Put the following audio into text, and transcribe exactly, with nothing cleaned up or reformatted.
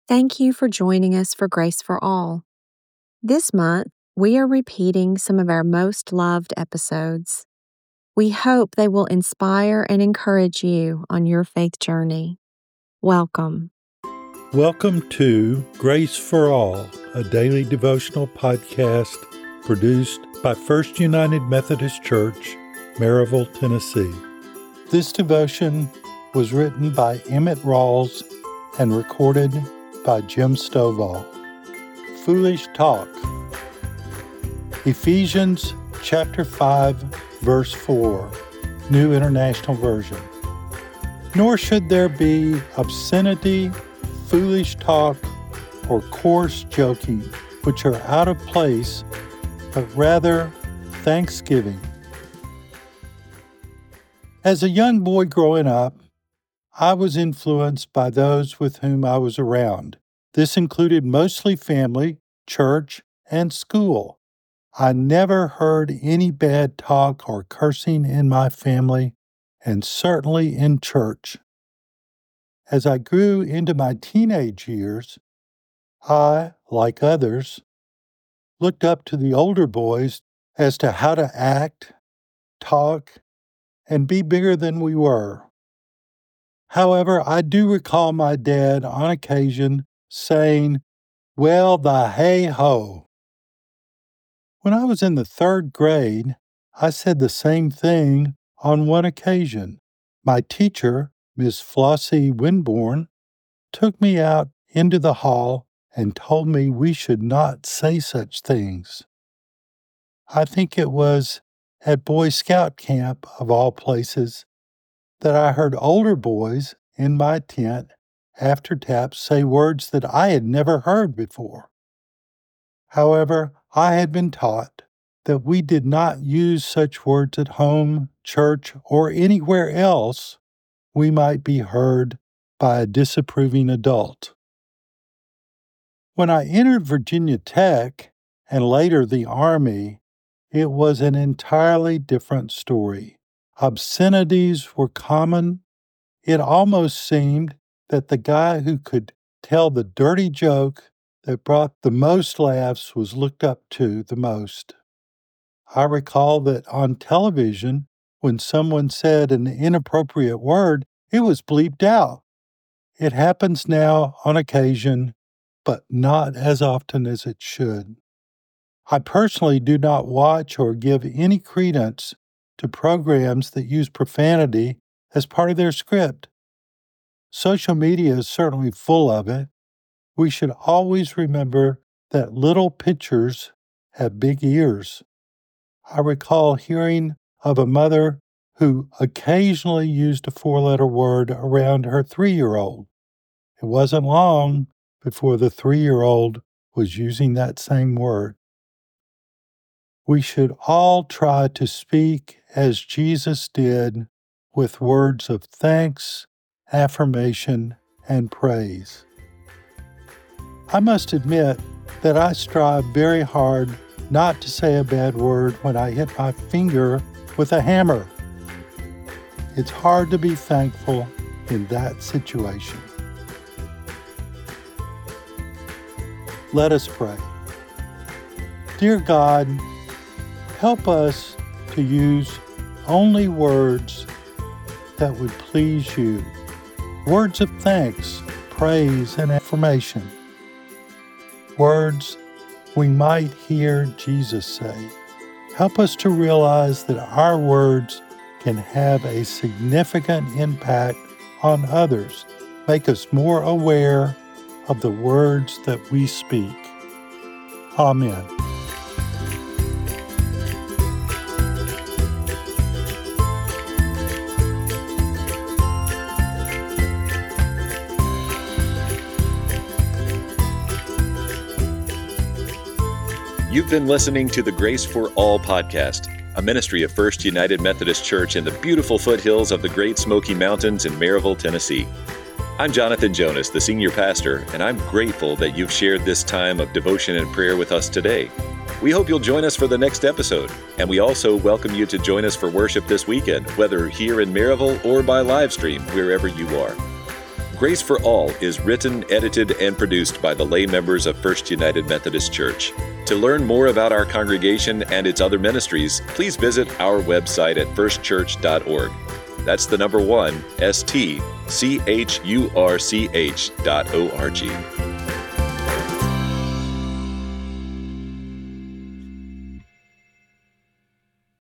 Thank you for joining us for Grace for All. This month, we are repeating some of our most loved episodes. We hope they will inspire and encourage you on your faith journey. Welcome. Welcome to Grace for All, a daily devotional podcast produced by First United Methodist Church, Maryville, Tennessee. This devotion was written by Emmett Rawls and recorded by Jim Stovall. Foolish Talk. Ephesians chapter five, verse four, New International Version. Nor should there be obscenity, foolish talk, or coarse joking, which are out of place, but rather thanksgiving. As a young boy growing up, I was influenced by those with whom I was around. This included mostly family, church, and school. I never heard any bad talk or cursing in my family, and certainly in church. As I grew into my teenage years, I, like others, looked up to the older boys as to how to act, talk, and be bigger than we were. However, I do recall my dad on occasion saying, "Well, the hey-ho." When I was in the third grade, I said the same thing on one occasion. My teacher, Miss Flossie Winborn, took me out into the hall and told me we should not say such things. I think it was at Boy Scout camp, of all places, that I heard older boys in my tent after taps say words that I had never heard before. However, I had been taught that we did not use such words at home, church, or anywhere else we might be heard by a disapproving adult. When I entered Virginia Tech and later the Army, it was an entirely different story. Obscenities were common. It almost seemed that the guy who could tell the dirty joke that brought the most laughs was looked up to the most. I recall that on television, when someone said an inappropriate word, it was bleeped out. It happens now on occasion, but not as often as it should. I personally do not watch or give any credence to programs that use profanity as part of their script. Social media is certainly full of it. We should always remember that little pictures have big ears. I recall hearing of a mother who occasionally used a four-letter word around her three-year-old. It wasn't long before the three-year-old was using that same word. We should all try to speak as Jesus did, with words of thanks, affirmation, and praise. I must admit that I strive very hard not to say a bad word when I hit my finger with a hammer. It's hard to be thankful in that situation. Let us pray. Dear God, help us to use only words that would please you. Words of thanks, praise, and affirmation. Words we might hear Jesus say. Help us to realize that our words can have a significant impact on others. Make us more aware of the words that we speak. Amen. You've been listening to the Grace for All podcast, a ministry of First United Methodist Church in the beautiful foothills of the Great Smoky Mountains in Maryville, Tennessee. I'm Jonathan Jonas, the senior pastor, and I'm grateful that you've shared this time of devotion and prayer with us today. We hope you'll join us for the next episode, and we also welcome you to join us for worship this weekend, whether here in Maryville or by live stream, wherever you are. Grace for All is written, edited, and produced by the lay members of First United Methodist Church. To learn more about our congregation and its other ministries, please visit our website at first church dot org. That's the number one, S T C H U R C H dot O R G.